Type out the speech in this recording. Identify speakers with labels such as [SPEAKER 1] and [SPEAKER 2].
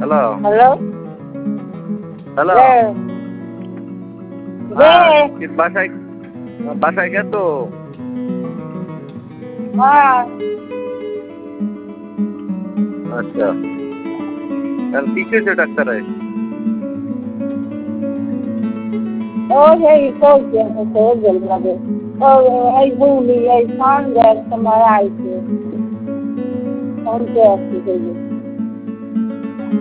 [SPEAKER 1] Hello
[SPEAKER 2] hello
[SPEAKER 1] hello বাসায় বাসায় গেছো?
[SPEAKER 2] হ্যাঁ
[SPEAKER 1] আচ্ছা কি খেয়েছে ডাক্তারে?
[SPEAKER 2] এই লাগে এই বলি এই সন্ধ্যার সময় আইছে শুনতে আসছি